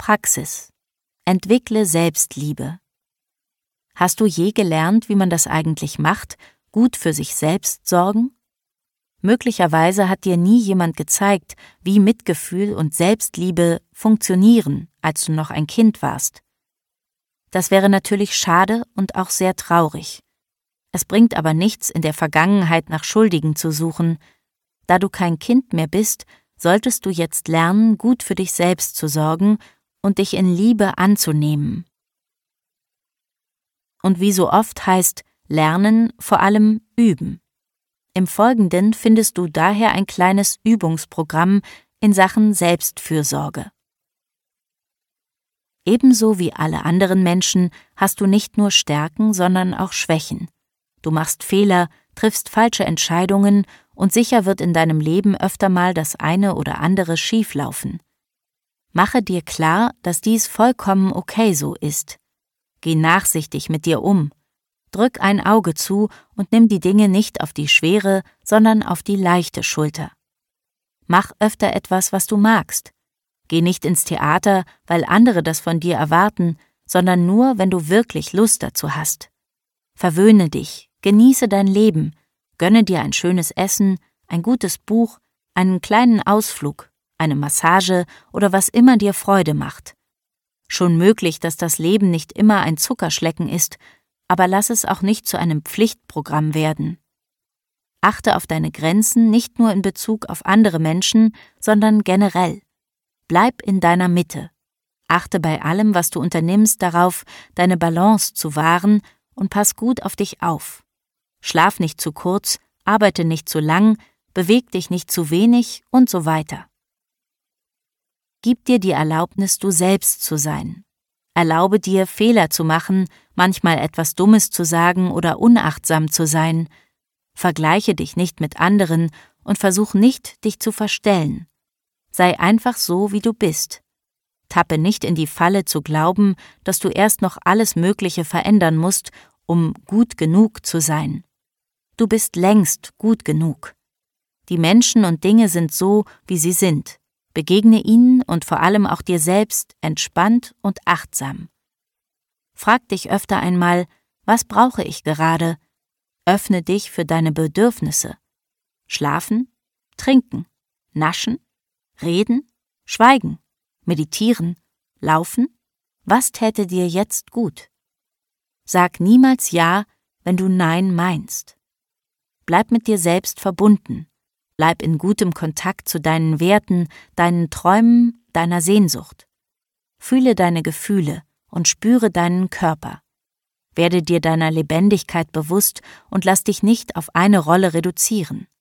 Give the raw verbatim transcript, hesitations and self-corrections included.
Praxis. Entwickle Selbstliebe. Hast du je gelernt, wie man das eigentlich macht, gut für sich selbst sorgen? Möglicherweise hat dir nie jemand gezeigt, wie Mitgefühl und Selbstliebe funktionieren, als du noch ein Kind warst. Das wäre natürlich schade und auch sehr traurig. Es bringt aber nichts, in der Vergangenheit nach Schuldigen zu suchen. Da du kein Kind mehr bist, solltest du jetzt lernen, gut für dich selbst zu sorgen und dich in Liebe anzunehmen. Und wie so oft heißt Lernen vor allem üben. Im Folgenden findest du daher ein kleines Übungsprogramm in Sachen Selbstfürsorge. Ebenso wie alle anderen Menschen hast du nicht nur Stärken, sondern auch Schwächen. Du machst Fehler, triffst falsche Entscheidungen und sicher wird in deinem Leben öfter mal das eine oder andere schieflaufen. Mache dir klar, dass dies vollkommen okay so ist. Geh nachsichtig mit dir um. Drück ein Auge zu und nimm die Dinge nicht auf die schwere, sondern auf die leichte Schulter. Mach öfter etwas, was du magst. Geh nicht ins Theater, weil andere das von dir erwarten, sondern nur, wenn du wirklich Lust dazu hast. Verwöhne dich, genieße dein Leben, gönne dir ein schönes Essen, ein gutes Buch, einen kleinen Ausflug, eine Massage oder was immer dir Freude macht. Schon möglich, dass das Leben nicht immer ein Zuckerschlecken ist, aber lass es auch nicht zu einem Pflichtprogramm werden. Achte auf deine Grenzen nicht nur in Bezug auf andere Menschen, sondern generell. Bleib in deiner Mitte. Achte bei allem, was du unternimmst, darauf, deine Balance zu wahren und pass gut auf dich auf. Schlaf nicht zu kurz, arbeite nicht zu lang, beweg dich nicht zu wenig und so weiter. Gib dir die Erlaubnis, du selbst zu sein. Erlaube dir, Fehler zu machen, manchmal etwas Dummes zu sagen oder unachtsam zu sein. Vergleiche dich nicht mit anderen und versuch nicht, dich zu verstellen. Sei einfach so, wie du bist. Tappe nicht in die Falle zu glauben, dass du erst noch alles Mögliche verändern musst, um gut genug zu sein. Du bist längst gut genug. Die Menschen und Dinge sind so, wie sie sind. Begegne ihnen und vor allem auch dir selbst entspannt und achtsam. Frag dich öfter einmal, was brauche ich gerade? Öffne dich für deine Bedürfnisse. Schlafen, trinken, naschen, reden, schweigen, meditieren, laufen? Was täte dir jetzt gut? Sag niemals Ja, wenn du Nein meinst. Bleib mit dir selbst verbunden. Bleib in gutem Kontakt zu deinen Werten, deinen Träumen, deiner Sehnsucht. Fühle deine Gefühle und spüre deinen Körper. Werde dir deiner Lebendigkeit bewusst und lass dich nicht auf eine Rolle reduzieren.